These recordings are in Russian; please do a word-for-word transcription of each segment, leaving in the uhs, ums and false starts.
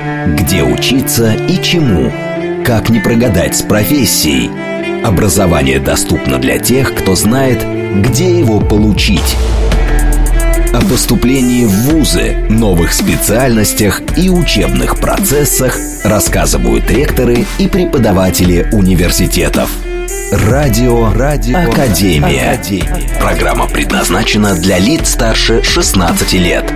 Где учиться и чему? Как не прогадать с профессией? Образование доступно для тех, кто знает, где его получить. О поступлении в вузы, новых специальностях и учебных процессах рассказывают ректоры и преподаватели университетов. Радио, Радио Академия. Академия. Программа предназначена для лиц старше шестнадцати лет.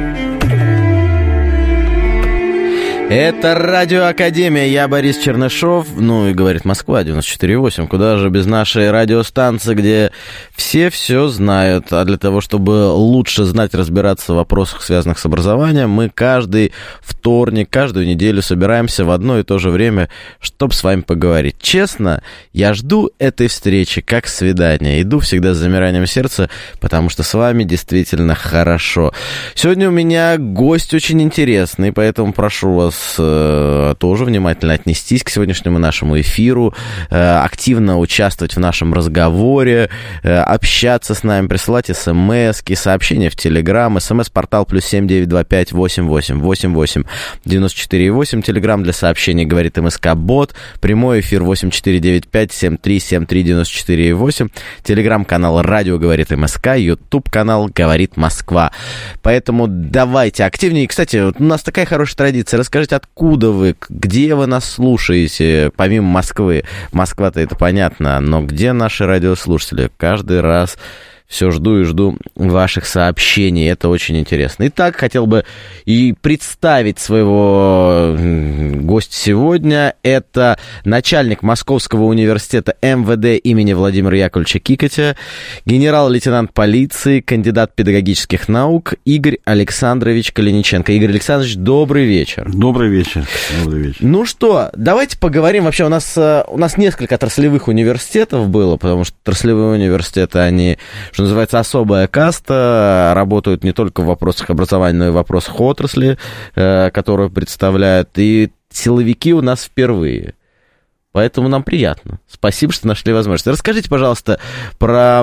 Это Радио Академия, я Борис Чернышов, ну и говорит Москва, девяносто четыре и восемь, куда же без нашей радиостанции, где все все знают, а для того, чтобы лучше знать, разбираться в вопросах, связанных с образованием, мы каждый вторник, каждую неделю собираемся в одно и то же время, чтобы с вами поговорить. Честно, я жду этой встречи как свидания, иду всегда с замиранием сердца, потому что с вами действительно хорошо. Сегодня у меня гость очень интересный, поэтому прошу вас тоже внимательно отнестись к сегодняшнему нашему эфиру, активно участвовать в нашем разговоре, общаться с нами, присылать смски, сообщения в Телеграм, смс-портал плюс семь девять два пять восемь восемь восемь восемь девяносто четыре и восемь, Телеграм для сообщений говорит МСК-бот, прямой эфир восемь четыре девять пять семь три семь три девяносто четыре и восемь, Телеграм-канал Радио говорит МСК, Ютуб-канал Говорит Москва. Поэтому давайте активнее. И, кстати, у нас такая хорошая традиция. Расскажите, откуда вы, где вы нас слушаете, помимо Москвы. Москва-то это понятно, но где наши радиослушатели? Каждый раз все жду и жду ваших сообщений, это очень интересно. Итак, хотел бы и представить своего гостя сегодня. Это начальник Московского университета эм вэ дэ имени Владимира Яковлевича Кикотя, генерал-лейтенант полиции, кандидат педагогических наук Игорь Александрович Калиниченко. Игорь Александрович, добрый вечер. Добрый вечер. Добрый вечер. Ну что, давайте поговорим. Вообще у нас, у нас несколько отраслевых университетов было, потому что отраслевые университеты, они... что называется, особая каста, работают не только в вопросах образования, но и в вопросах отрасли, которую представляют, и силовики у нас впервые. Поэтому нам приятно. Спасибо, что нашли возможность. Расскажите, пожалуйста, про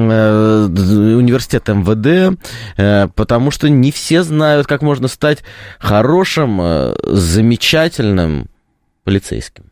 университет эм вэ дэ, потому что не все знают, как можно стать хорошим, замечательным полицейским.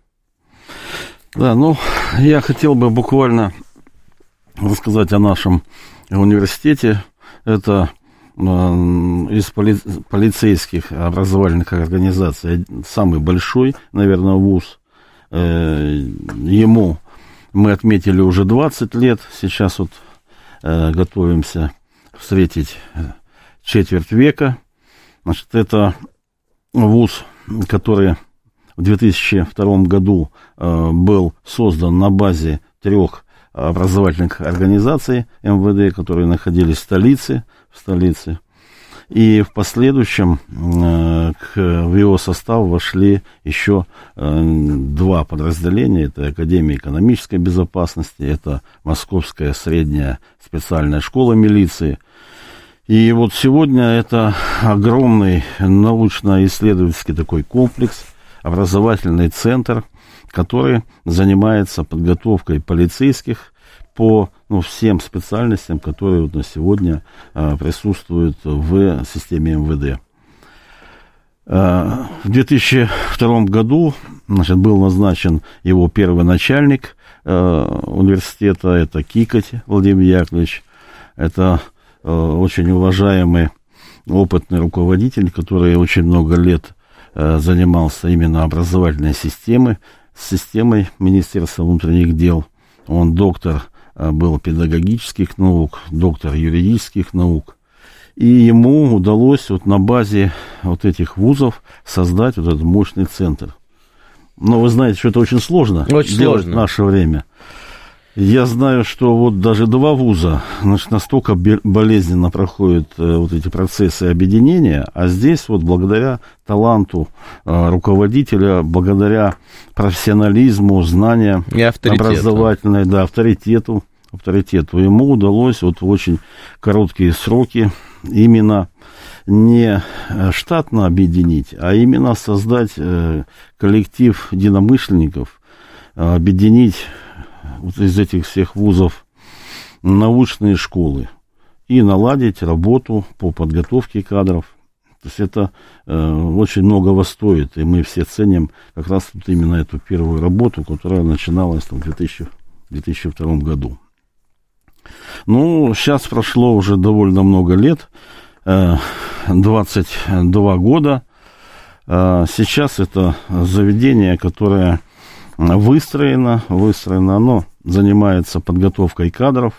Да, ну, я хотел бы буквально... рассказать о нашем университете. Это э, из поли- полицейских образовательных организаций самый большой, наверное, вуз. Э, ему мы отметили уже двадцать лет. Сейчас вот э, готовимся встретить четверть века. Значит, это вуз, который в две тысячи втором году э, был создан на базе трех образовательных организаций эм вэ дэ, которые находились в столице, в столице. И в последующем э, к, в его состав вошли еще э, два подразделения. Это Академия экономической безопасности, это Московская средняя специальная школа милиции. И вот сегодня это огромный научно-исследовательский такой комплекс, образовательный центр, который занимается подготовкой полицейских по ну, всем специальностям, которые вот на сегодня а, присутствуют в системе эм вэ дэ. А, в две тысячи втором году, значит, был назначен его первый начальник а, университета, это Кикоть Владимир Яковлевич. Это а, очень уважаемый, опытный руководитель, который очень много лет а, занимался именно образовательной системой, системой Министерства внутренних дел. Он доктор был педагогических наук, доктор юридических наук. И ему удалось вот на базе вот этих вузов создать вот этот мощный центр. Но вы знаете, что это очень сложно очень делать сложно. В наше время. Я знаю, что вот даже два вуза, значит, настолько болезненно проходят э, вот эти процессы объединения, а здесь вот благодаря таланту э, руководителя, благодаря профессионализму, знания образовательной, да, авторитету, авторитету, ему удалось вот в очень короткие сроки именно не штатно объединить, а именно создать э, коллектив единомышленников, э, объединить вот из этих всех вузов научные школы и наладить работу по подготовке кадров, То есть это э, очень многого стоит, и мы все ценим как раз вот именно эту первую работу, которая начиналась там, в две тысячи втором году. Ну, сейчас прошло уже довольно много лет, э, двадцать два года. Э, сейчас это заведение, которое выстроено, выстроено, оно занимается подготовкой кадров.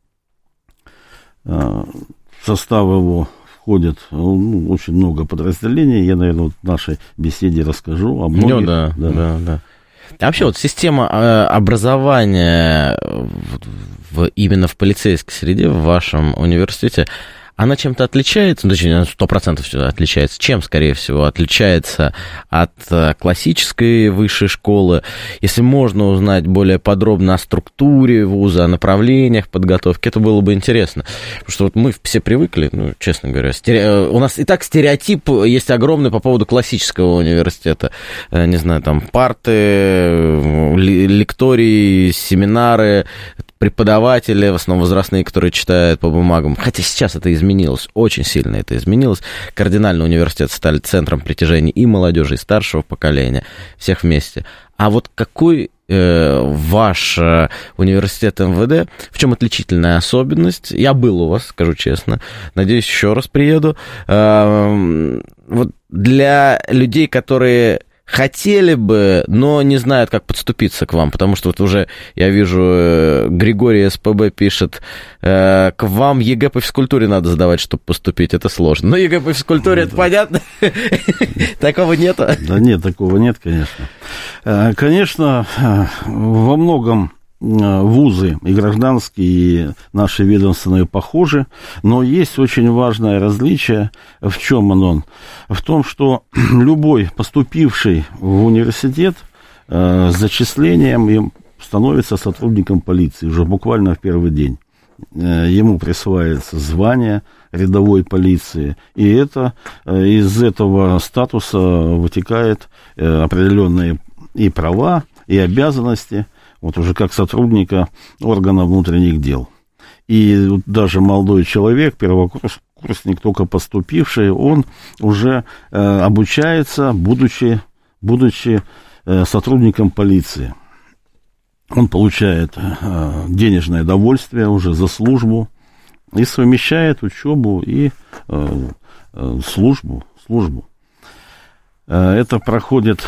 Э, в состав его входит ну, очень много подразделений. Я, наверное, вот в нашей беседе расскажу о многих. Ну, да, да, да, да. А вообще вот система образования в, именно в полицейской среде в вашем университете, она чем-то отличается, ну, точнее, сто процентов отличается. Чем, скорее всего, отличается от классической высшей школы? Если можно узнать более подробно о структуре вуза, о направлениях подготовки, это было бы интересно. Потому что вот мы все привыкли, ну, честно говоря, стере... у нас и так стереотип есть огромный по поводу классического университета. Не знаю, там парты, лектории, семинары, преподаватели, в основном возрастные, которые читают по бумагам. Хотя сейчас это изменилось, очень сильно это изменилось. Кардинально университеты стали центром притяжения и молодежи, и старшего поколения, всех вместе. А вот какой э, ваш э, университет эм вэ дэ, в чем отличительная особенность? Я был у вас, скажу честно, надеюсь, еще раз приеду. Э, вот для людей, которые хотели бы, но не знают, как подступиться к вам, потому что вот уже, я вижу, Григорий СПБ пишет, э, к вам ЕГЭ по физкультуре надо сдавать, чтобы поступить, это сложно. Но ЕГЭ по физкультуре, это понятно? Такого нет? Да нет, такого нет, конечно. Конечно, во многом вузы и гражданские, и наши ведомственные похожи, но есть очень важное различие. В чем оно? В том, что любой поступивший в университет э, с зачислением им становится сотрудником полиции уже буквально в первый день. Э, ему присваивается звание рядовой полиции, и это, э, из этого статуса вытекает э, определенные и права, и обязанности, вот уже как сотрудника органа внутренних дел. И даже молодой человек, первокурсник, только поступивший, он уже э, обучается, будучи, будучи э, сотрудником полиции. Он получает э, денежное довольствие уже за службу и совмещает учебу и э, э, службу. службу. Э, это проходит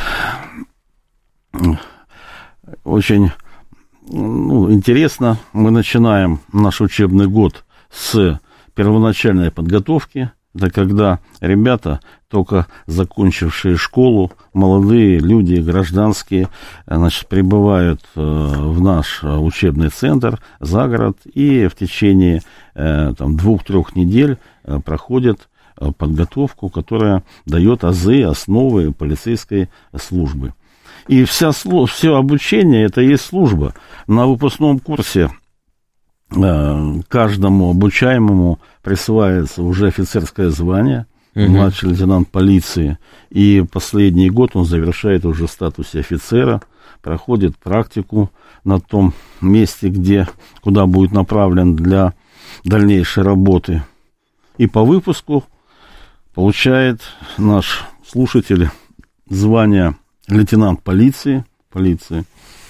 очень ну, интересно. Мы начинаем наш учебный год с первоначальной подготовки. Это когда ребята, только закончившие школу, молодые люди, гражданские, значит, прибывают в наш учебный центр за город и в течение там, двух-трех недель проходят подготовку, которая дает азы, основы полицейской службы. И вся, все обучение, это и есть служба. На выпускном курсе э, каждому обучаемому присваивается уже офицерское звание, uh-huh. младший лейтенант полиции. И последний год он завершает уже в статусе офицера, проходит практику на том месте, где, куда будет направлен для дальнейшей работы. И по выпуску получает наш слушатель звание лейтенант полиции, полиции,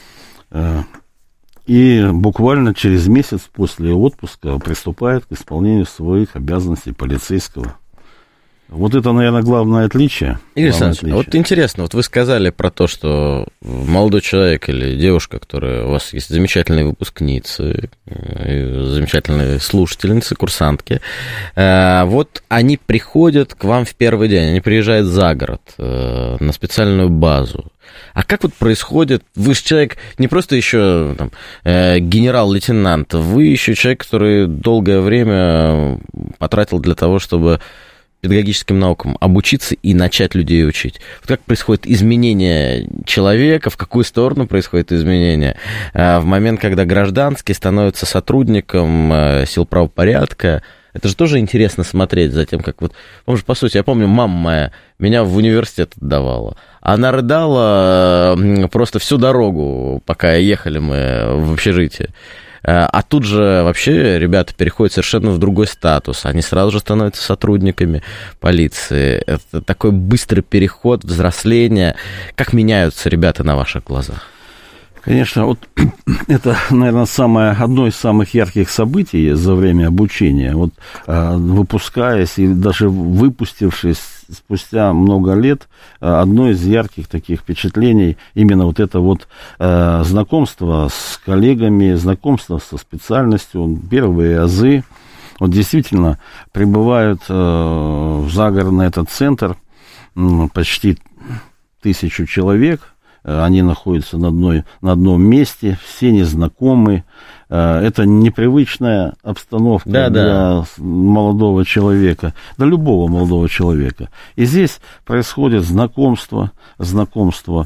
и буквально через месяц после отпуска приступает к исполнению своих обязанностей полицейского. Вот это, наверное, главное отличие. Игорь Александрович, вот интересно, вот вы сказали про то, что молодой человек или девушка, которая у вас есть замечательные выпускницы, замечательные слушательницы, курсантки, вот они приходят к вам в первый день, они приезжают за город на специальную базу. А как вот происходит, вы же человек не просто еще там, генерал-лейтенант, вы еще человек, который долгое время потратил для того, чтобы педагогическим наукам обучиться и начать людей учить. Вот как происходит изменение человека, в какую сторону происходит изменение в момент, когда гражданский становится сотрудником сил правопорядка. Это же тоже интересно смотреть за тем, как вот... Помнишь, по сути, я помню, мама моя меня в университет отдавала. Она рыдала просто всю дорогу, пока ехали мы в общежитие. А тут же вообще ребята переходят совершенно в другой статус. Они сразу же становятся сотрудниками полиции. Это такой быстрый переход, взросление. Как меняются ребята на ваших глазах? Конечно, вот это, наверное, самое, одно из самых ярких событий за время обучения. Вот выпускаясь и даже выпустившись спустя много лет, одно из ярких таких впечатлений именно вот это вот знакомство с коллегами, знакомство со специальностью, первые азы. Вот действительно прибывают в загородный этот центр почти тысячу человек. Они находятся на, одной, на одном месте, все незнакомые. Это непривычная обстановка да, для да. молодого человека, для любого молодого человека. И здесь происходит знакомство, знакомство.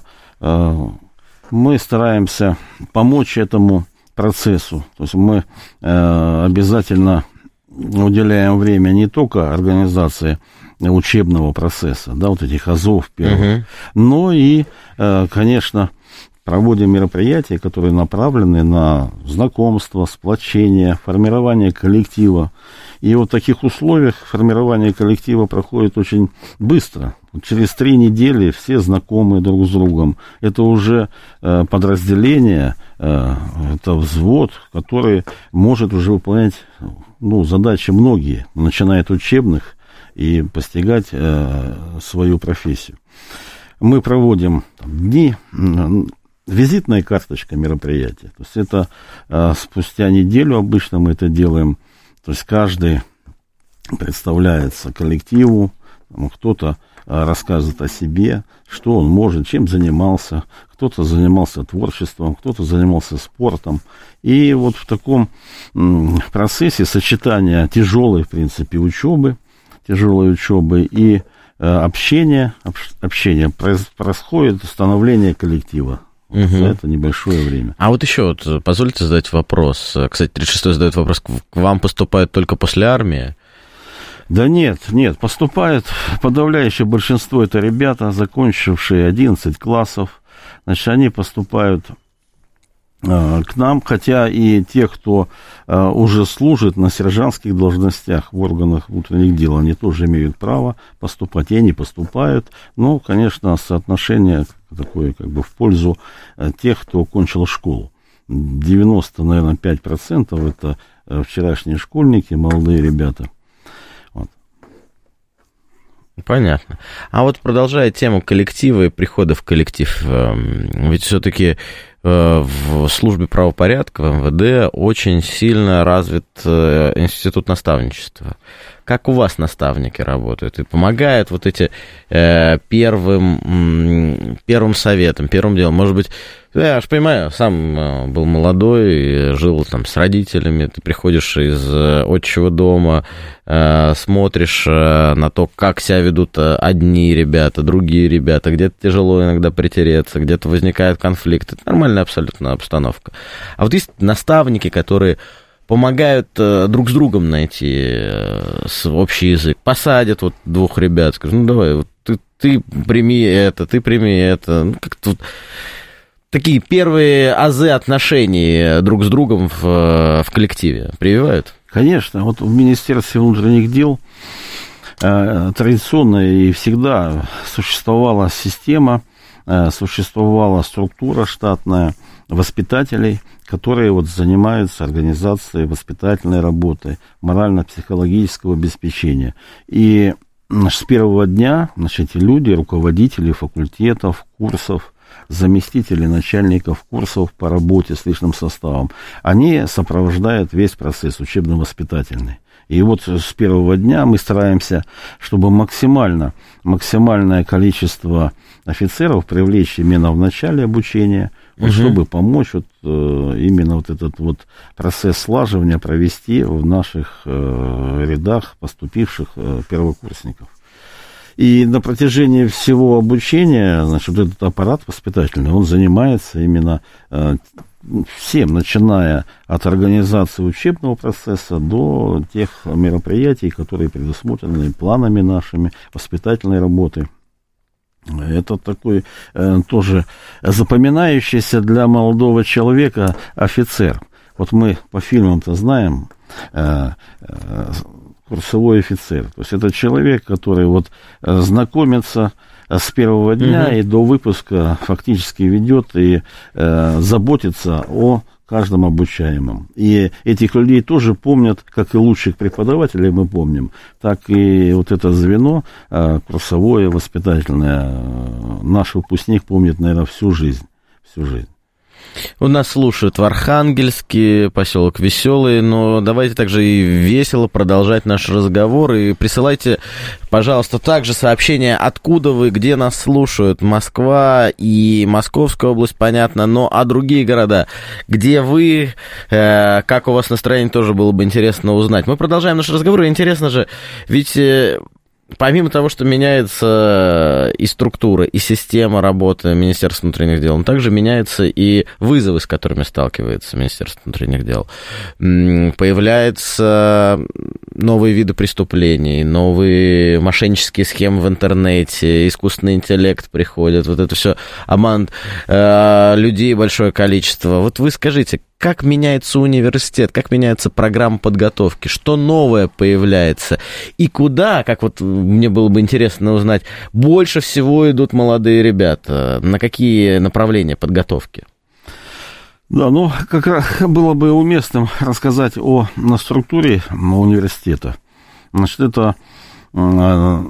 Мы стараемся помочь этому процессу. То есть мы обязательно уделяем время не только организации учебного процесса, да, вот этих азов первых, uh-huh. но и, конечно, проводим мероприятия, которые направлены на знакомство, сплочение, формирование коллектива. И вот в таких условиях формирование коллектива проходит очень быстро. Через три недели все знакомы друг с другом. Это уже подразделение, это взвод, который может уже выполнять ну, задачи многие, начиная от учебных, и постигать э, свою профессию. Мы проводим дни, визитная карточка мероприятия. То есть это э, спустя неделю обычно мы это делаем. То есть каждый представляется коллективу, кто-то э, рассказывает о себе, что он может, чем занимался. Кто-то занимался творчеством, кто-то занимался спортом. И вот в таком э, процессе сочетания тяжелой, в принципе, учебы, тяжелой учебы и э, общения, общ, общение происходит становление коллектива. Угу. За это небольшое время. А вот еще, вот, позвольте задать вопрос. Кстати, тридцать шестой задает вопрос, к вам поступают только после армии? Да нет, нет, поступает подавляющее большинство, это ребята, закончившие одиннадцать классов. Значит, они поступают к нам, хотя и те, кто uh, уже служит на сержантских должностях в органах внутренних дел, они тоже имеют право поступать, и они поступают, но, конечно, соотношение такое как бы в пользу uh, тех, кто окончил школу. девяносто, наверное, пять процентов это uh, вчерашние школьники, молодые ребята. Вот. Понятно. А вот продолжая тему коллектива и прихода в коллектив, ведь все-таки в службе правопорядка, в эм вэ дэ, очень сильно развит институт наставничества. Как у вас наставники работают? И помогают вот эти э, первым, первым советом, первым делом? Может быть, я же понимаю, сам был молодой, жил там с родителями, ты приходишь из отчего дома, э, смотришь э, на то, как себя ведут одни ребята, другие ребята, где-то тяжело иногда притереться, где-то возникает конфликт. Это нормальная абсолютно обстановка. А вот есть наставники, которые помогают э, друг с другом найти э, общий язык. Посадят вот двух ребят, скажут, ну давай, вот ты, ты прими это, ты прими это. Ну, как-то вот такие первые азы отношений друг с другом в, в коллективе прививают? Конечно. Вот в Министерстве внутренних дел э, традиционно и всегда существовала система, э, существовала структура штатная воспитателей, которые вот занимаются организацией воспитательной работы, морально-психологического обеспечения. И значит, с первого дня значит, эти люди, руководители факультетов, курсов, заместители начальников курсов по работе с личным составом, они сопровождают весь процесс учебно-воспитательный. И вот с первого дня мы стараемся, чтобы максимально, максимальное количество офицеров привлечь именно в начале обучения, вот, угу. чтобы помочь вот, э, именно вот этот вот процесс слаживания провести в наших э, рядах поступивших э, первокурсников. И на протяжении всего обучения, значит, вот этот аппарат воспитательный, он занимается именно э, всем, начиная от организации учебного процесса до тех мероприятий, которые предусмотрены планами нашими воспитательной работы. Это такой э, тоже запоминающийся для молодого человека офицер. вот мы по фильмам-то знаем, э, э, курсовой офицер. То есть это человек, который вот знакомится с первого дня mm-hmm. и до выпуска фактически ведет и э, заботится о каждом обучаемом. И этих людей тоже помнят, как и лучших преподавателей мы помним, так и вот это звено э, курсовое, воспитательное, э, наш выпускник помнит, наверное, всю жизнь. Всю жизнь. У нас слушают в Архангельске, поселок Веселый, но давайте также и весело продолжать наш разговор. И присылайте, пожалуйста, также сообщения, откуда вы, где нас слушают. Москва и Московская область, понятно, но а другие города, где вы, э, как у вас настроение, тоже было бы интересно узнать. Мы продолжаем наш разговор, и интересно же, ведь... Э, Помимо того, что меняется и структура, и система работы Министерства внутренних дел, также меняются и вызовы, с которыми сталкивается Министерство внутренних дел. Появляются новые виды преступлений, новые мошеннические схемы в интернете, искусственный интеллект приходит, вот это все, обман э, людей большое количество. Вот вы скажите, как меняется университет, как меняется программа подготовки, что новое появляется, и куда, как вот мне было бы интересно узнать, больше всего идут молодые ребята, на какие направления подготовки? Да, ну, как раз было бы уместным рассказать о на структуре университета. Значит, это в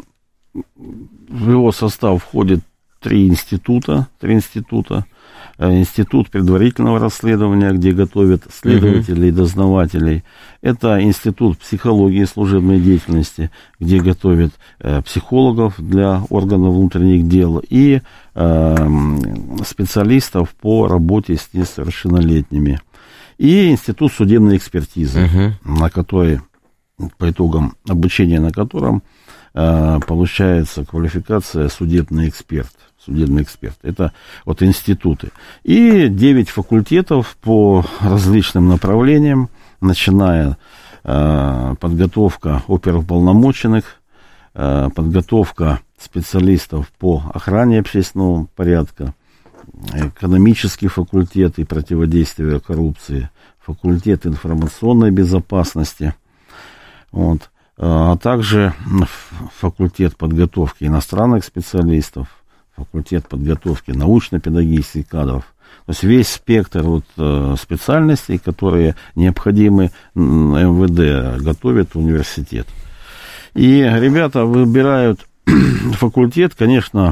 его состав входит три института, три института. Институт предварительного расследования, где готовят следователей и дознавателей. Это институт психологии и служебной деятельности, где готовят э, психологов для органов внутренних дел и э, специалистов по работе с несовершеннолетними. И институт судебной экспертизы, uh-huh. на который, по итогам обучения на котором э, получается квалификация судебный эксперт. Судебный эксперт. Это вот институты. И девять факультетов по различным направлениям, начиная э, подготовка оперуполномоченных, э, подготовка специалистов по охране общественного порядка, экономический факультет и противодействие коррупции, факультет информационной безопасности, вот, а также факультет подготовки иностранных специалистов, факультет подготовки научно-педагогических кадров. То есть весь спектр вот, э, специальностей, которые необходимы эм вэ дэ, готовит университет. И ребята выбирают факультет, конечно,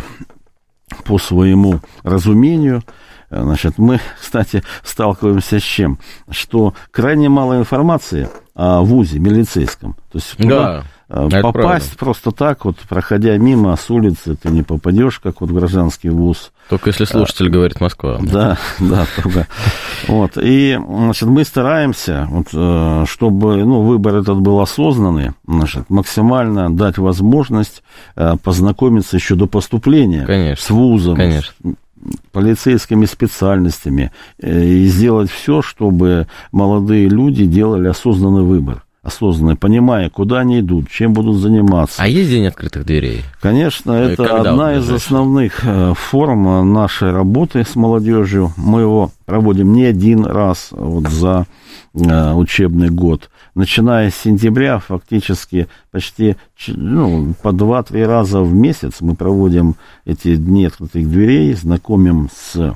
по своему разумению. Значит, мы, кстати, сталкиваемся с чем? Что крайне мало информации о вузе милицейском. То есть да, попасть просто так, вот, проходя мимо с улицы, ты не попадешь, как вот в гражданский вуз. Только если слушатель а, говорит Москва. Да, да, только. Вот. И, значит, мы стараемся, вот, чтобы, ну, выбор этот был осознанный, значит, максимально дать возможность познакомиться еще до поступления конечно, с вузом, конечно. с полицейскими специальностями, и сделать все, чтобы молодые люди делали осознанный выбор. Осознанно, понимая, куда они идут, чем будут заниматься. А есть день открытых дверей? Конечно, это когда одна из основных форм нашей работы с молодежью. Мы его проводим не один раз вот за учебный год. Начиная с сентября, фактически почти ну, по два-три раза в месяц мы проводим эти дни открытых дверей, знакомим с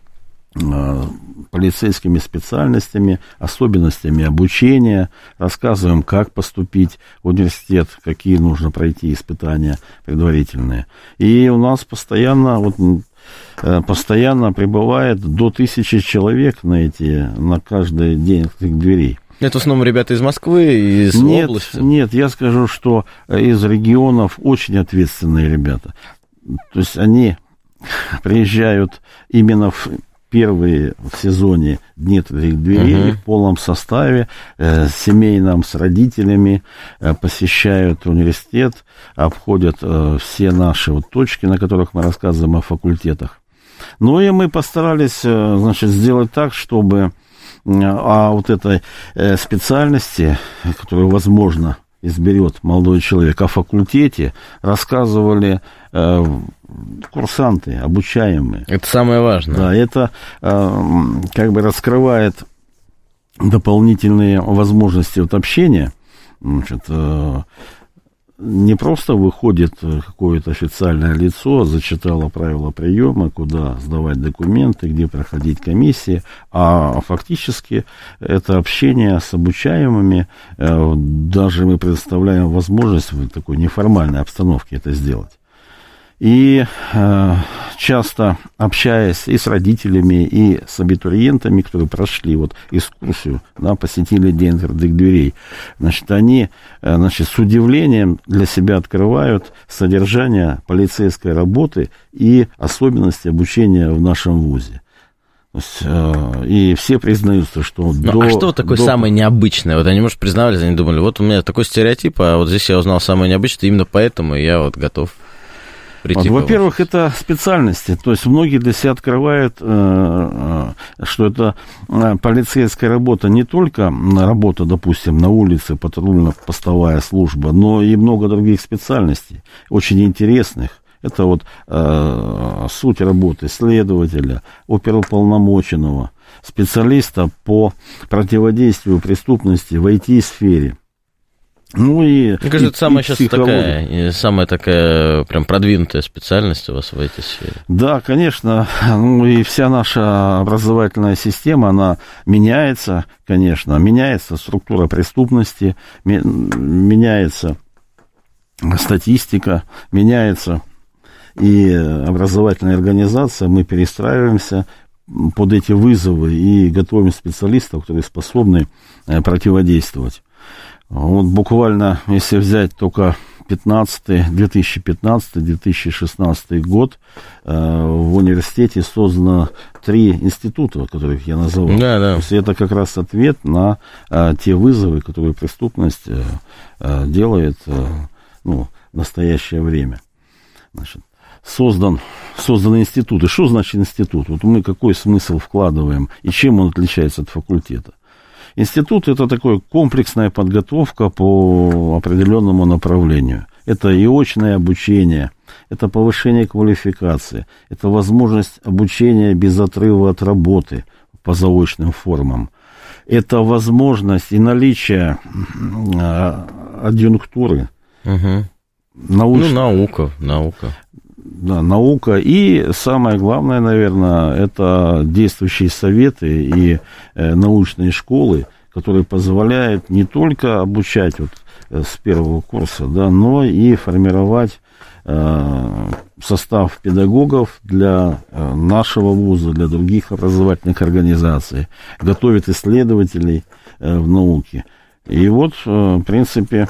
полицейскими специальностями, особенностями обучения, рассказываем, как поступить в университет, какие нужно пройти испытания предварительные. И у нас постоянно, вот, постоянно прибывает до тысячи человек на эти, на каждый день открытых дверей. Это в основном ребята из Москвы, из нет, области? Нет, я скажу, что из регионов очень ответственные ребята. То есть они приезжают именно в первые в сезоне дни открытых дверей uh-huh. в полном составе, э, семейном, с родителями, э, посещают университет, обходят э, все наши вот точки, на которых мы рассказываем о факультетах. Ну и мы постарались, э, значит, сделать так, чтобы о вот этой э, специальности, которую, возможно, изберет молодой человек, о факультете рассказывали э, курсанты, обучаемые. Это самое важное. Да, это э, как бы раскрывает дополнительные возможности вот общения, значит, не просто выходит какое-то официальное лицо, зачитало правила приема, куда сдавать документы, где проходить комиссии, а фактически это общение с обучаемыми, даже мы предоставляем возможность в такой неформальной обстановке это сделать. И э, часто общаясь и с родителями, и с абитуриентами, которые прошли вот экскурсию, да, посетили день открытых дверей, значит, они э, значит, с удивлением для себя открывают содержание полицейской работы и особенности обучения в нашем вузе. То есть, э, и все признаются, что ну, до... А что такое до... самое необычное? Вот они, может, признавались, они думали, вот у меня такой стереотип, а вот здесь я узнал самое необычное, именно поэтому я вот готов... Вот, во-первых, это специальности. То есть многие для себя открывают, э, э, что это э, полицейская работа не только работа, допустим, на улице, патрульно-постовая служба, но и много других специальностей, очень интересных. Это вот э, суть работы следователя, оперуполномоченного, специалиста по противодействию преступности в ай ти-сфере. Ну и, мне кажется, и, это самая и сейчас такая, самая такая прям продвинутая специальность у вас в этой сфере. Да, конечно. Ну и вся наша образовательная система, она меняется, конечно. Меняется структура преступности, меняется статистика, меняется и образовательная организация. Мы перестраиваемся под эти вызовы и готовим специалистов, которые способны противодействовать. Вот буквально, если взять только две тысячи пятнадцатый - две тысячи шестнадцатый год, э, в университете создано три института, которых я называл. Да, да. То есть это как раз ответ на э, те вызовы, которые преступность э, э, делает э, ну, в настоящее время. Значит, создан, созданы институты. Что значит институт? Вот мы какой смысл вкладываем и чем он отличается от факультета? Институт – это такая комплексная подготовка по определенному направлению. Это и очное обучение, это повышение квалификации, это возможность обучения без отрыва от работы по заочным формам. Это возможность и наличие адъюнктуры. Угу. Науч... Ну, наука, наука. Да, наука. И самое главное, наверное, это действующие советы и э, научные школы, которые позволяют не только обучать вот, э, с первого курса, да, но и формировать э, состав педагогов для э, нашего вуза, для других образовательных организаций, готовит исследователей э, в науке. И вот, э, в принципе,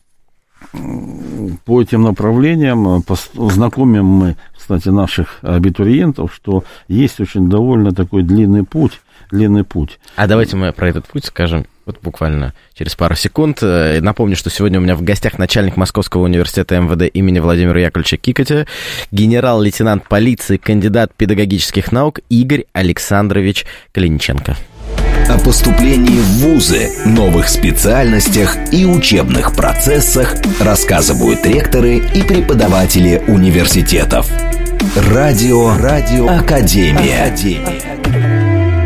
по этим направлениям знакомим мы, кстати, наших абитуриентов, что есть очень довольно такой длинный путь, длинный путь. А давайте мы про этот путь скажем вот буквально через пару секунд. Напомню, что сегодня у меня в гостях начальник Московского университета эм вэ дэ имени Владимира Яковлевича Кикатя, генерал-лейтенант полиции, кандидат педагогических наук Игорь Александрович Калиниченко. О поступлении в вузы, новых специальностях и учебных процессах рассказывают ректоры и преподаватели университетов. Радио, Радио Академия. Академия.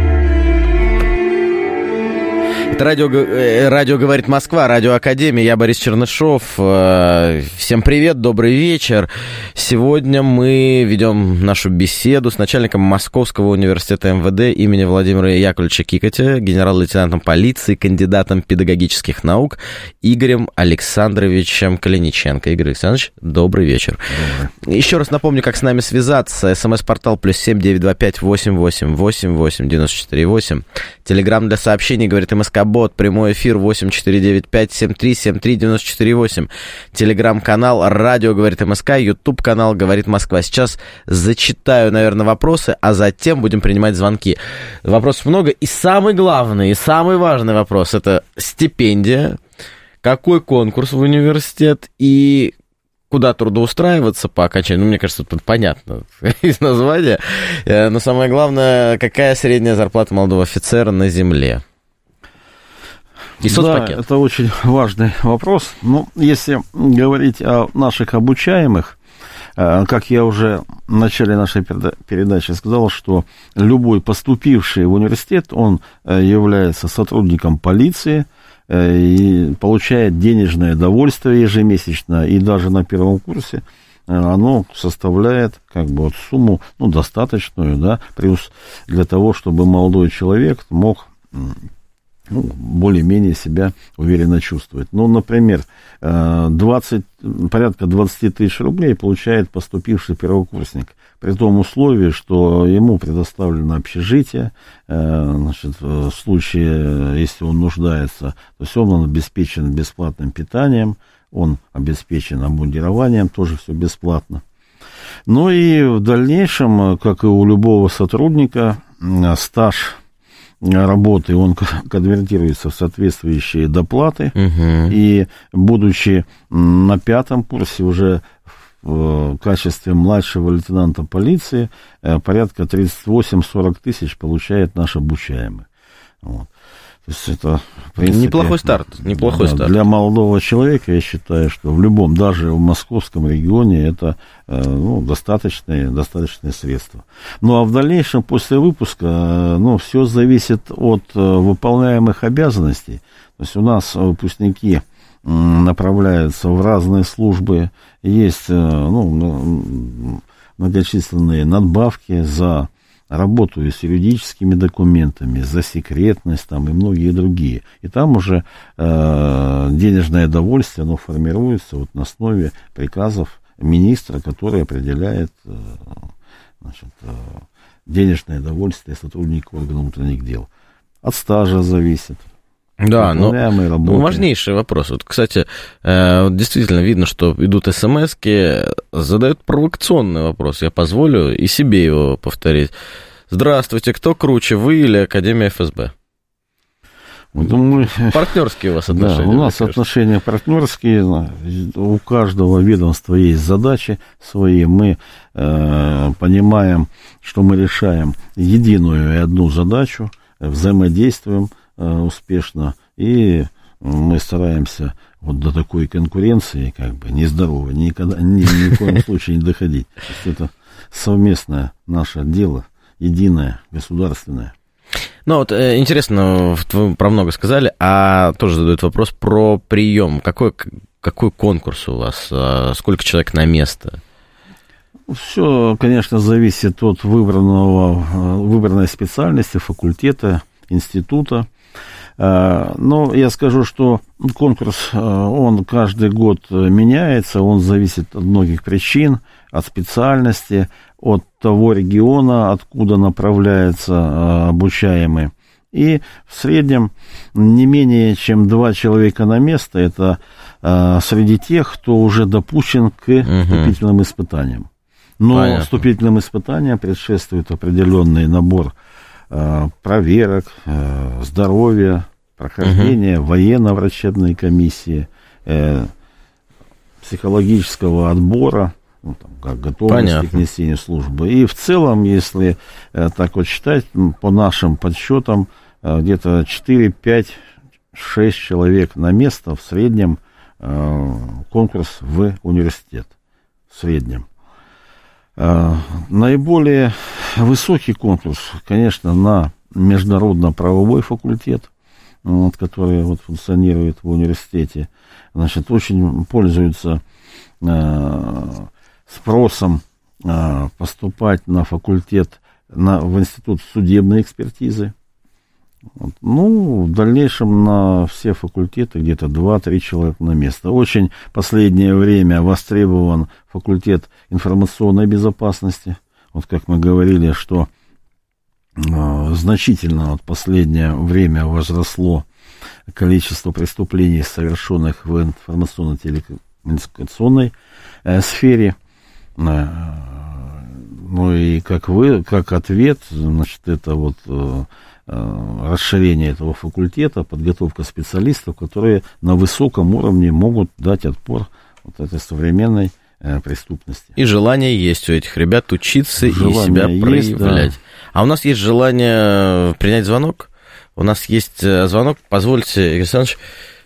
Это радио, радио «Говорит Москва», радио Академия. Я Борис Чернышов. Всем привет, добрый вечер. Сегодня мы ведем нашу беседу с начальником Московского университета эм вэ дэ имени Владимира Яковлевича Кикатя, генерал-лейтенантом полиции, кандидатом педагогических наук Игорем Александровичем Калиниченко. Игорь Александрович, добрый вечер. Добрый. Еще раз напомню, как с нами связаться. СМС-портал плюс семь девять два пять восемь восемь восемь восемь девяносто четыре восемь. Телеграм для сообщений «Говорит МСК-бот». Прямой эфир восемь четыре девять пять семь три семь три девяносто четыре восемь. Телеграм-канал «Радио Говорит МСК». Ютуб-канал «Говорит Москва». Сейчас зачитаю, наверное, вопросы, а затем будем принимать звонки. Вопросов много. И самый главный, и самый важный вопрос – это стипендия. Какой конкурс в университет и куда трудоустраиваться по окончанию? Ну, мне кажется, тут понятно из названия. Но самое главное, какая средняя зарплата молодого офицера на земле? И соцпакет. Да, это очень важный вопрос. Ну, если говорить о наших обучаемых, как я уже в начале нашей передачи сказал, что любой поступивший в университет, он является сотрудником полиции и получает денежное довольствие ежемесячно, и даже на первом курсе оно составляет как бы вот сумму, ну, достаточную, да, плюс для того, чтобы молодой человек мог, ну, более-менее себя уверенно чувствовать. Ну, например, двадцать, порядка двадцать тысяч рублей получает поступивший первокурсник, при том условии, что ему предоставлено общежитие, значит, в случае, если он нуждается, то есть он обеспечен бесплатным питанием, он обеспечен обмундированием, тоже все бесплатно. Ну и в дальнейшем, как и у любого сотрудника, стаж работы, он конвертируется в соответствующие доплаты, угу. И будучи на пятом курсе уже в качестве младшего лейтенанта полиции, порядка тридцать восемь - сорок тысяч получает наш обучаемый. Вот. То есть это, в принципе, неплохой старт, неплохой да, старт. Для молодого человека, я считаю, что в любом, даже в московском регионе, это, ну, достаточные, достаточные средства. Ну, а в дальнейшем, после выпуска, ну, все зависит от выполняемых обязанностей. То есть у нас выпускники направляются в разные службы, есть, ну, многочисленные надбавки за работаю с юридическими документами, за секретность там, и многие другие. И там уже э, денежное довольствие, оно формируется вот на основе приказов министра, который определяет э, значит, э, денежное довольствие сотрудников органов внутренних дел. От стажа зависит. Да, но ну, важнейший вопрос. Вот, кстати, э, действительно видно, что идут смски, задают провокационный вопрос. Я позволю и себе его повторить. Здравствуйте, кто круче, вы или Академия эф эс бэ? Думаю, партнерские у вас отношения? Да, у нас отношения партнерские. У каждого ведомства есть задачи свои. Мы э, понимаем, что мы решаем единую и одну задачу, взаимодействуем успешно, и мы стараемся вот до такой конкуренции, как бы, нездоровой, никогда, ни, ни в коем случае не доходить. То есть это совместное наше дело, единое, государственное. Ну вот интересно, вы про много сказали, а тоже задают вопрос про прием. Какой, какой конкурс у вас? Сколько человек на место? Все, конечно, зависит от выбранного, выбранной специальности, факультета, института. Но я скажу, что конкурс, он каждый год меняется, он зависит от многих причин, от специальности, от того региона, откуда направляется обучаемый. И в среднем не менее чем два человека на место, это среди тех, кто уже допущен к вступительным испытаниям. Но Понятно. Вступительным испытаниям предшествует определенный набор проверок, здоровья, прохождения угу. военно-врачебной комиссии, психологического отбора, ну, там, как готовности Понятно. К несению службы. И в целом, если так вот считать, по нашим подсчетам, где-то четыре, пять, шесть человек на место в среднем конкурс в университет. В среднем. Наиболее высокий конкурс, конечно, на международно-правовой факультет, вот, который вот, функционирует в университете. Значит, очень пользуется э, спросом э, поступать на факультет, на, в институт судебной экспертизы. Вот. Ну, в дальнейшем на все факультеты где-то два-три человека на место. Очень в последнее время востребован факультет информационной безопасности. Вот как мы говорили, что э, значительно вот последнее время возросло количество преступлений, совершенных в информационно-телекоммуникационной э, сфере. Э, ну и как вы, как ответ, значит, это вот э, расширение этого факультета, подготовка специалистов, которые на высоком уровне могут дать отпор вот этой современной э, преступности. И желание есть у этих ребят учиться желание и себя есть, проявлять. Да. А у нас есть желание принять звонок? У нас есть звонок. Позвольте, Игорь Александрович,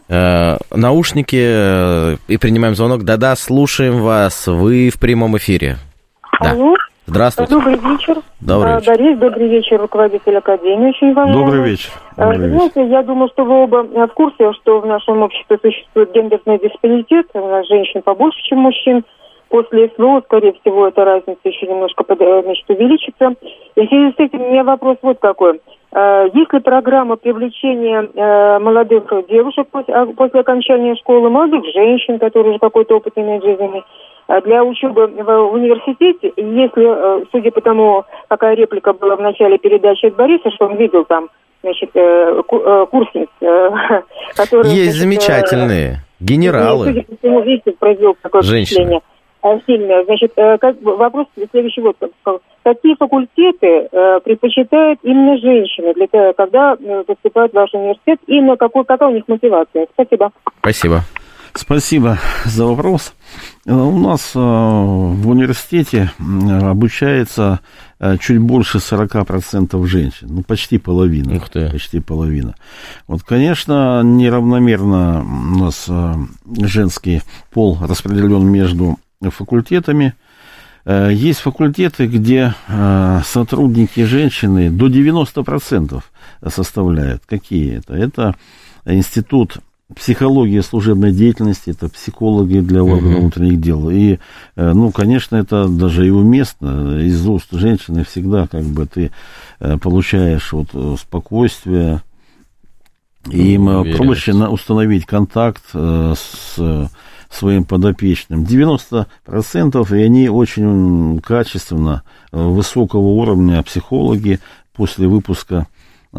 Э, наушники э, и принимаем звонок. Да-да, слушаем вас. Вы в прямом эфире. Да. Алло. Здравствуйте. Добрый вечер. Добрый вечер. Борис, добрый вечер, руководитель Академии. Очень важно. Добрый вечер. Добрый вечер. Знаете, я думаю, что вы оба в курсе, что в нашем обществе существует гендерный диспаритет. У нас женщин побольше, чем мужчин. После СВО, скорее всего, эта разница еще немножко значит, увеличится. И в связи с этим у меня вопрос вот какой. Есть ли программа привлечения молодых девушек после окончания школы, молодых женщин, которые уже какой-то опыт имеют жизненный, для учебы в университете? Если, судя по тому, какая реплика была в начале передачи от Бориса, что он видел там, значит, курсниц, которые... Есть значит, замечательные генералы. Судя по всему, видите, произвел такое впечатление. Сильно. Значит, как, вопрос следующий вот. Какие факультеты э, предпочитают именно женщины, для того, когда э, поступают в ваш университет, и на какой, какая у них мотивация? Спасибо. Спасибо. Спасибо за вопрос. У нас э, в университете обучается э, чуть больше сорок процентов женщин, ну, почти половина. Ух ты. Почти половина. Вот, конечно, неравномерно у нас э, женский пол распределен между факультетами. Есть факультеты, где сотрудники женщины до девяносто процентов составляют. Какие это? Это институт психологии служебной деятельности, это психологи для органов внутренних дел. И, ну, конечно, это даже и уместно. Из уст женщины всегда как бы ты получаешь вот спокойствие. И им уверенность. Проще установить контакт с своим подопечным. девяносто процентов, и они очень качественно, высокого уровня психологи после выпуска,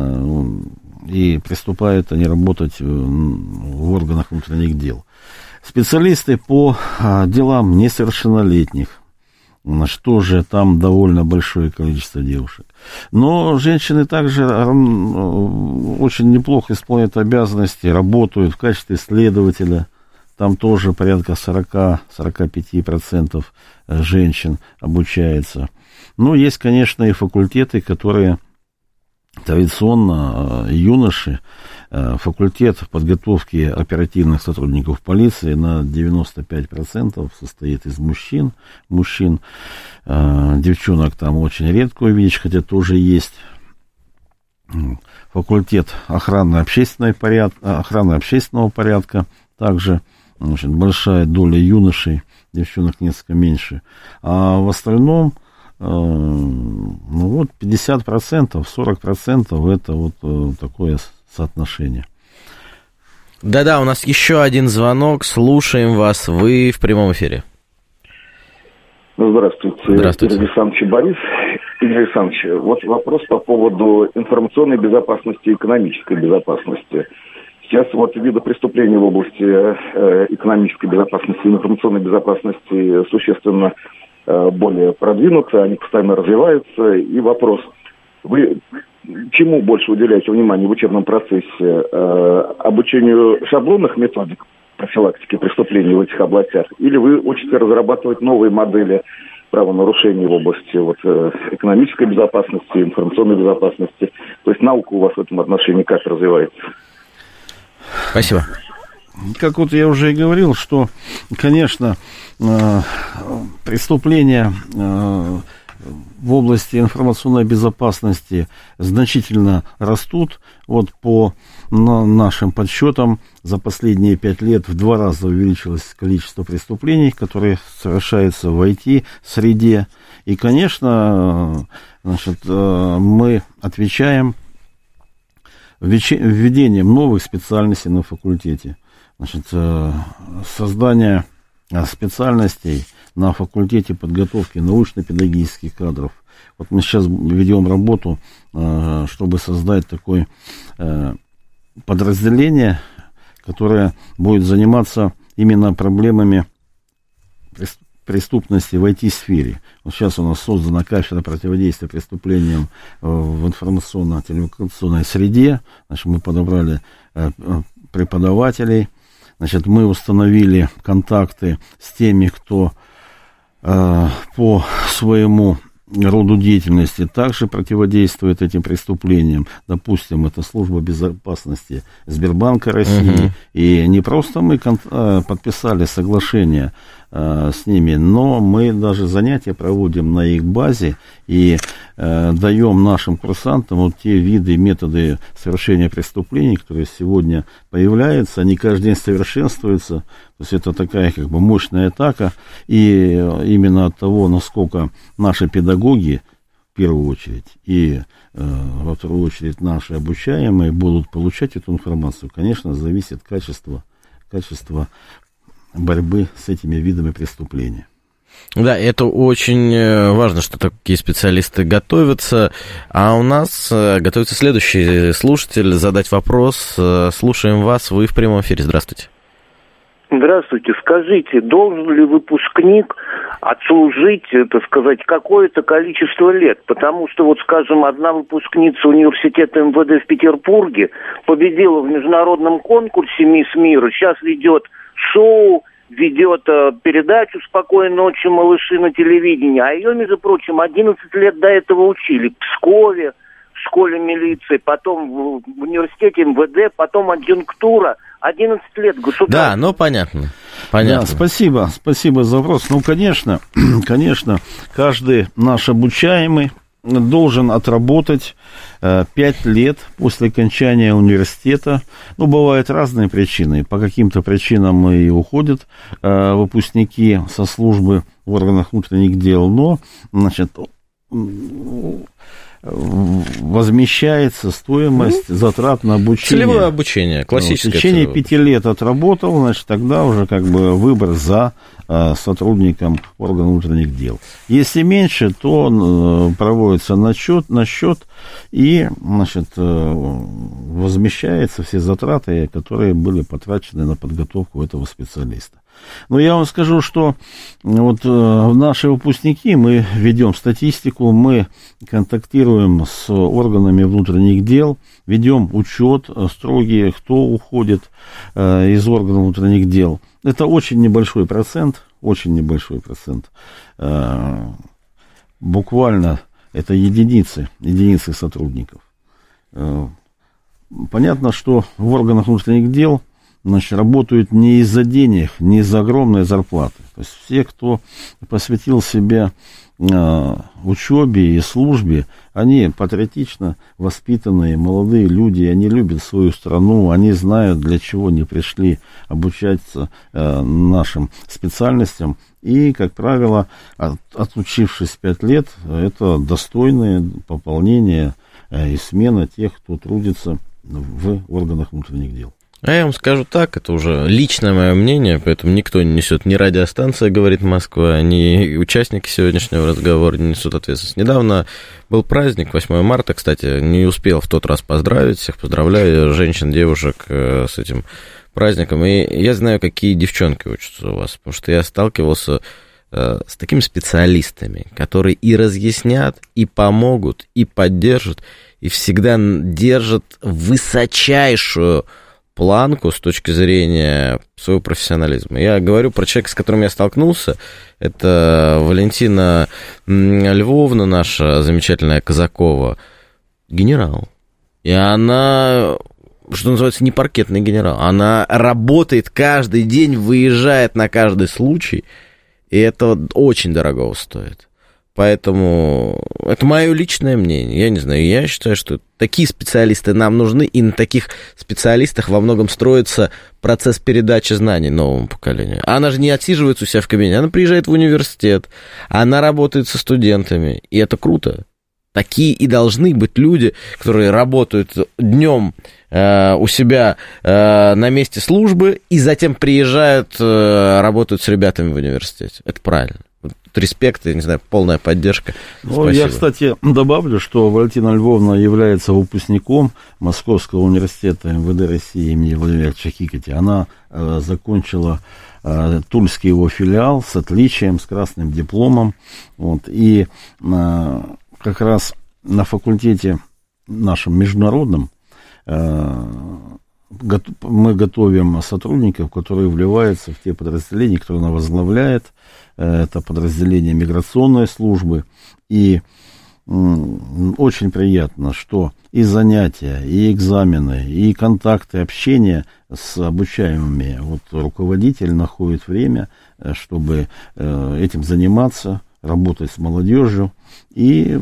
и приступают они работать в органах внутренних дел. Специалисты по делам несовершеннолетних, значит, тоже там довольно большое количество девушек. Но женщины также очень неплохо исполняют обязанности, работают в качестве следователя. Там тоже порядка сорок-сорок пять процентов женщин обучается. Ну, есть, конечно, и факультеты, которые традиционно юноши. Факультет подготовки оперативных сотрудников полиции на девяносто пять процентов состоит из мужчин. Мужчин, девчонок там очень редко увидишь, хотя тоже есть. Факультет охраны, общественной поряд... охраны общественного порядка также. Значит, большая доля юношей, девчонок несколько меньше. А в остальном, э, ну вот, пятьдесят процентов, сорок процентов это вот э, такое соотношение. Да-да, у нас еще один звонок. Слушаем вас. Вы в прямом эфире. Здравствуйте. Здравствуйте. Игорь Александрович Борис. Игорь Александрович, вот вопрос по поводу информационной безопасности и экономической безопасности. Сейчас вот виды преступлений в области э, экономической безопасности и информационной безопасности существенно э, более продвинуты, они постоянно развиваются. И вопрос, вы чему больше уделяете внимание в учебном процессе? Э, обучению шаблонных методик профилактики преступлений в этих областях? Или вы учите разрабатывать новые модели правонарушений в области вот, э, экономической безопасности, информационной безопасности? То есть наука у вас в этом отношении как развивается? Спасибо. Как вот я уже и говорил, что, конечно, преступления в области информационной безопасности значительно растут. Вот по нашим подсчетам за последние пять лет в два раза увеличилось количество преступлений, которые совершаются в ай ти-среде. И, конечно, значит, мы отвечаем введением новых специальностей на факультете. Значит, создание специальностей на факультете подготовки научно-педагогических кадров. Вот мы сейчас ведем работу, чтобы создать такое подразделение, которое будет заниматься именно проблемами преступности в ай ти-сфере. Вот сейчас у нас создана кафедра противодействия преступлениям в информационно-телекоммуникационной среде. Значит, мы подобрали преподавателей. Значит, мы установили контакты с теми, кто э, по своему роду деятельности также противодействует этим преступлениям. Допустим, это служба безопасности Сбербанка России. Uh-huh. И не просто мы кон- подписали соглашение э, с ними, но мы даже занятия проводим на их базе и э, даем нашим курсантам вот те виды и методы совершения преступлений, которые сегодня появляются. Они каждый день совершенствуются. То есть это такая как бы мощная атака. И именно от того, насколько наши педагоги, в первую очередь, и э, во вторую очередь наши обучаемые будут получать эту информацию, конечно, зависит качество, качество борьбы с этими видами преступления. Да, это очень важно, что такие специалисты готовятся. А у нас готовится следующий слушатель задать вопрос. Слушаем вас, вы в прямом эфире. Здравствуйте. Здравствуйте. Скажите, должен ли выпускник отслужить, так сказать, какое-то количество лет? Потому что, вот, скажем, одна выпускница университета эм вэ дэ в Петербурге победила в международном конкурсе «Мисс Мира». Сейчас ведет шоу, ведет э, передачу «Спокойной ночи, малыши» на телевидении. А ее, между прочим, одиннадцать лет до этого учили в Пскове, в школе милиции, потом в, в университете эм вэ дэ, потом адъюнктура. одиннадцать лет государства. Да, ну понятно. Понятно. Да, спасибо, спасибо за вопрос. Ну, конечно, конечно, каждый наш обучаемый должен отработать э, пять лет после окончания университета. Ну, бывают разные причины. По каким-то причинам и уходят э, выпускники со службы в органах внутренних дел, но, значит, возмещается стоимость ну, затрат на обучение. Целевое обучение, классическое. В течение целевое. пяти лет отработал, значит, тогда уже как бы выбор за э, сотрудником органов внутренних дел. Если меньше, то э, проводится насчет, насчет и, значит, э, возмещаются все затраты, которые были потрачены на подготовку этого специалиста. Но я вам скажу, что вот э, наши выпускники, мы ведем статистику, мы контактируем с органами внутренних дел, ведем учет строгий, кто уходит э, из органов внутренних дел. Это очень небольшой процент, очень небольшой процент. Э, буквально это единицы, единицы сотрудников. Э, понятно, что в органах внутренних дел, значит, работают не из-за денег, не из-за огромной зарплаты. То есть все, кто посвятил себя э, учебе и службе, они патриотично воспитанные, молодые люди, они любят свою страну, они знают, для чего они пришли обучаться э, нашим специальностям. И, как правило, от, отучившись пять лет, это достойное пополнение э, и смена тех, кто трудится в органах внутренних дел. А я вам скажу так, это уже личное мое мнение, поэтому никто не несет, ни радиостанция «Говорит Москва», ни участники сегодняшнего разговора не несут ответственность. Недавно был праздник, восьмое марта, кстати, не успел в тот раз поздравить, всех поздравляю, женщин, девушек с этим праздником. И я знаю, какие девчонки учатся у вас, потому что я сталкивался с такими специалистами, которые и разъяснят, и помогут, и поддержат, и всегда держат высочайшую планку с точки зрения своего профессионализма. Я говорю про человека, с которым я столкнулся. Это Валентина Львовна, наша замечательная Казакова, генерал. И она, что называется, не паркетный генерал. Она работает каждый день, выезжает на каждый случай. И это очень дорого стоит. Поэтому это мое личное мнение. Я не знаю, я считаю, что такие специалисты нам нужны, и на таких специалистах во многом строится процесс передачи знаний новому поколению. Она же не отсиживается у себя в кабинете, она приезжает в университет, она работает со студентами, и это круто. Такие и должны быть люди, которые работают днем э, у себя э, на месте службы, и затем приезжают, э, работают с ребятами в университете. Это правильно. Респект, я не знаю, полная поддержка. Ну, я, кстати, добавлю, что Валентина Львовна является выпускником Московского университета эм вэ дэ России имени Владимира Чакикати. Она э, закончила э, Тульский его филиал с отличием, с красным дипломом. Вот, и э, как раз на факультете нашем международном э, мы готовим сотрудников, которые вливаются в те подразделения, которые она возглавляет. Это подразделение миграционной службы. И очень приятно, что и занятия, и экзамены, и контакты, общение с обучаемыми. Вот руководитель находит время, чтобы этим заниматься, работать с молодежью. И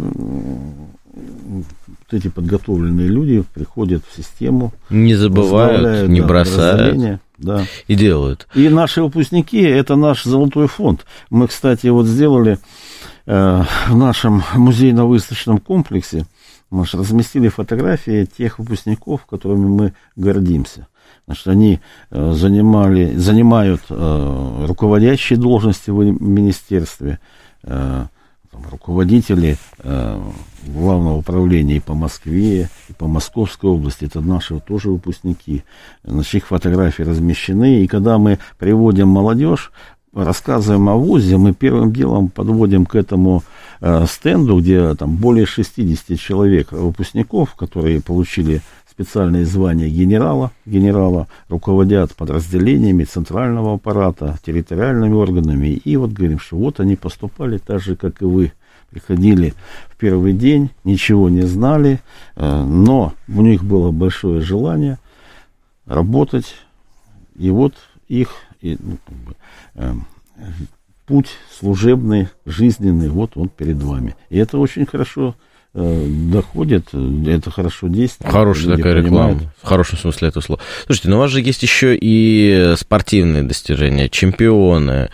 вот эти подготовленные люди приходят в систему. Не забывают, не да, бросают. Да. И делают. И наши выпускники, это наш золотой фонд. Мы, кстати, вот сделали э, в нашем музейно-выставочном комплексе, мы же разместили фотографии тех выпускников, которыми мы гордимся. Значит, они э, занимали, занимают э, руководящие должности в министерстве, э, руководители э, главного управления и по Москве, и по Московской области, это наши тоже выпускники. Значит, их фотографии размещены, и когда мы приводим молодежь, рассказываем о вузе, мы первым делом подводим к этому э, стенду, где там более шестьдесят человек выпускников, которые получили специальное звание генерала, генерала, руководят подразделениями центрального аппарата, территориальными органами. И вот говорим, что вот они поступали так же, как и вы. Приходили в первый день, ничего не знали, но у них было большое желание работать. И вот их и, ну, как бы, э, путь служебный, жизненный, вот он перед вами. И это очень хорошо доходит, это хорошо действует. Хорошая такая реклама, в хорошем смысле этого слова. Слушайте, ну у вас же есть еще и спортивные достижения, чемпионы,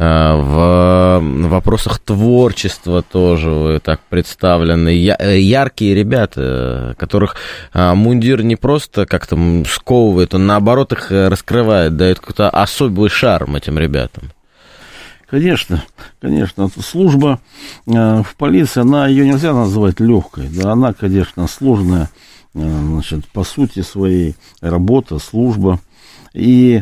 в вопросах творчества тоже вы так представлены, яркие ребята, которых мундир не просто как-то сковывает, он наоборот их раскрывает, дает какой-то особый шарм этим ребятам. Конечно, конечно, служба э, в полиции, она, ее нельзя назвать легкой, да, она, конечно, сложная, э, значит, по сути своей, работа, служба, и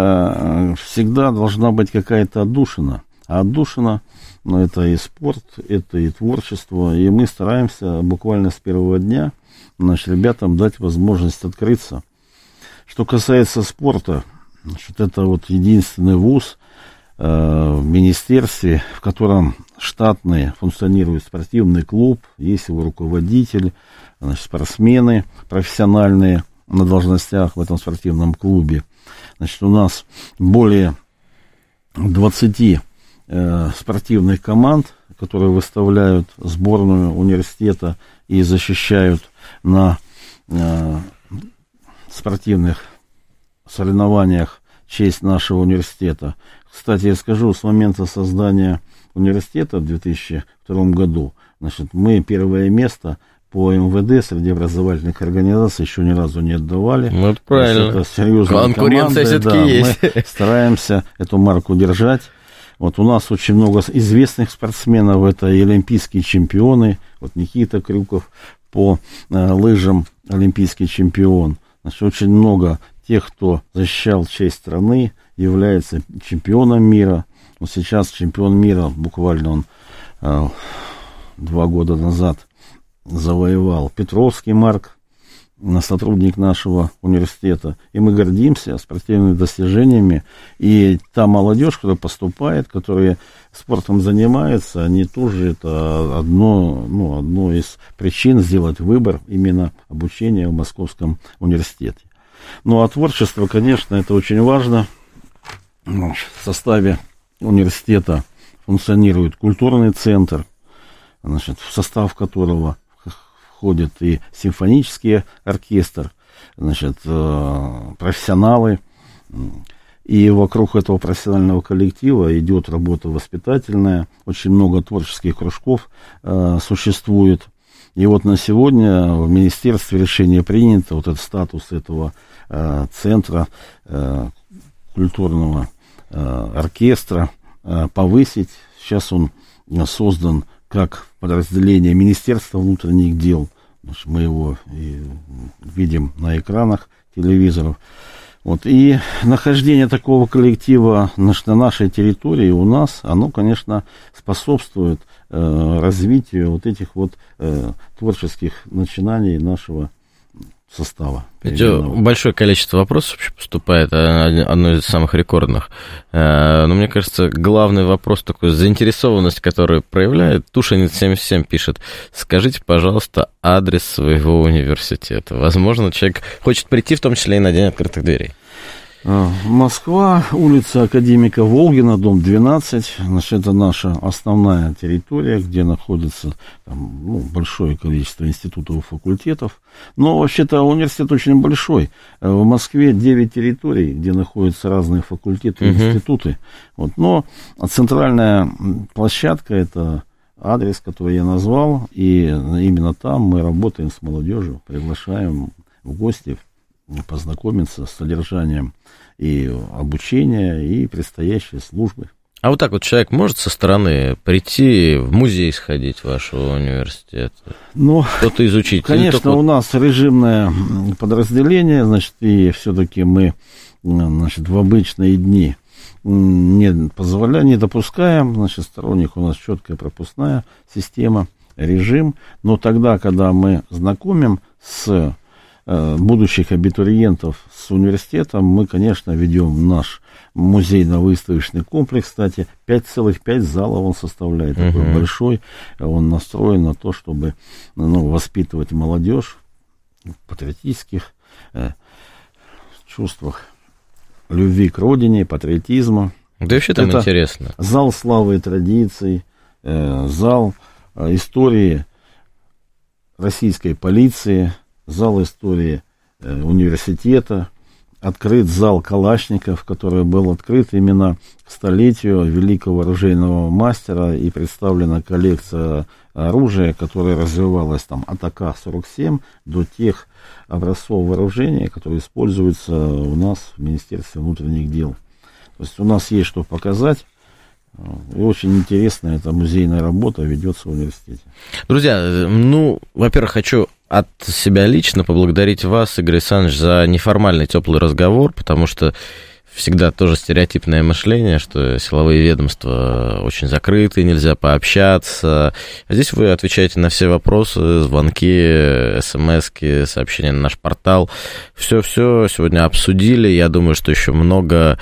э, всегда должна быть какая-то отдушина, а отдушина, ну, это и спорт, это и творчество, и мы стараемся буквально с первого дня, значит, ребятам дать возможность открыться. Что касается спорта, значит, это вот единственный вуз в министерстве, в котором штатный функционирует спортивный клуб, есть его руководитель, значит, спортсмены профессиональные на должностях в этом спортивном клубе. Значит, у нас более двадцати э, спортивных команд, которые выставляют сборную университета и защищают на э, спортивных соревнованиях честь нашего университета. Кстати, я скажу, с момента создания университета в две тысячи втором году, значит, мы первое место по эм вэ дэ среди образовательных организаций еще ни разу не отдавали. Ну, это правильно. Это серьезная конкуренция все-таки да, есть. Мы стараемся эту марку держать. Вот у нас очень много известных спортсменов, это и олимпийские чемпионы. Вот Никита Крюков по э, лыжам олимпийский чемпион. Значит, очень много тех, кто защищал честь страны, является чемпионом мира. Вот сейчас чемпион мира, буквально он э, два года назад завоевал Петровский Марк, сотрудник нашего университета. И мы гордимся спортивными достижениями. И та молодежь, которая поступает, которая спортом занимается, они тоже это одно, ну, одно из причин сделать выбор именно обучения в Московском университете. Ну, а творчество, конечно, это очень важно. В составе университета функционирует культурный центр, значит, в состав которого входит и симфонический оркестр, значит, профессионалы. И вокруг этого профессионального коллектива идет работа воспитательная. Очень много творческих кружков э, существует. И вот на сегодня в министерстве решение принято, вот этот статус этого э, центра э, культурного э, оркестра э, повысить. Сейчас он создан как подразделение Министерства внутренних дел. Мы его и видим на экранах телевизоров. Вот. И нахождение такого коллектива на, на нашей территории у нас, оно, конечно, способствует э, развитию вот этих вот э, творческих начинаний нашего состава. Большое количество вопросов вообще поступает, одно из самых рекордных. Но мне кажется, главный вопрос такой, заинтересованность, которую проявляет, Тушинец семьдесят семь пишет: скажите, пожалуйста, адрес своего университета. Возможно, человек хочет прийти, в том числе и на День открытых дверей. Москва, улица Академика Волгина, дом двенадцать. Значит, это наша основная территория, где находится там, ну, большое количество институтов и факультетов. Но вообще-то университет очень большой. В Москве девять территорий, где находятся разные факультеты и uh-huh. институты. Вот. Но центральная площадка — это адрес, который я назвал. И именно там мы работаем с молодежью, приглашаем в гости, познакомиться с содержанием и обучения, и предстоящей службы. А вот так вот человек может со стороны прийти в музей сходить вашего университета? Ну, что-то изучить? Конечно, только... у нас режимное подразделение, значит, и все-таки мы, значит, в обычные дни не позволяем, не допускаем, значит, сторонник у нас четкая пропускная система, режим, но тогда, когда мы знакомим с будущих абитуриентов с университетом, мы, конечно, ведем наш музейно-выставочный комплекс. Кстати, пять целых пять залов он составляет, uh-huh. такой большой. Он настроен на то, чтобы, ну, воспитывать молодежь в патриотических э, чувствах, любви к родине, патриотизма. Да вообще там это интересно. Зал славы и традиций, э, зал э, истории российской полиции, зал истории э, университета, открыт зал Калашников, который был открыт именно к столетию великого оружейного мастера, и представлена коллекция оружия, которая развивалась там от А К сорок семь до тех образцов вооружения, которые используются у нас в Министерстве внутренних дел. То есть у нас есть что показать. И очень интересная эта музейная работа ведется в университете. Друзья, ну, во-первых, хочу от себя лично поблагодарить вас, Игорь Александрович, за неформальный теплый разговор, потому что всегда тоже стереотипное мышление, что силовые ведомства очень закрыты, нельзя пообщаться. А здесь вы отвечаете на все вопросы, звонки, смски, сообщения на наш портал. Все-все сегодня обсудили. Я думаю, что еще много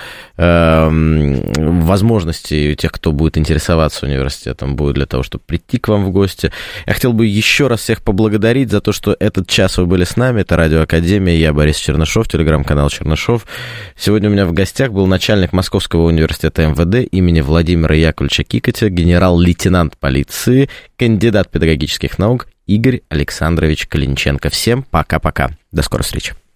э, возможностей у тех, кто будет интересоваться университетом, будет для того, чтобы прийти к вам в гости. Я хотел бы еще раз всех поблагодарить за то, что этот час вы были с нами. Это Радио Академия, я Борис Чернышов, телеграм-канал Чернышов. Сегодня у меня в гостях В гостях был начальник Московского университета эм вэ дэ имени Владимира Яковлевича Кикотя, генерал-лейтенант полиции, кандидат педагогических наук Игорь Александрович Калинченко. Всем пока-пока. До скорой встречи.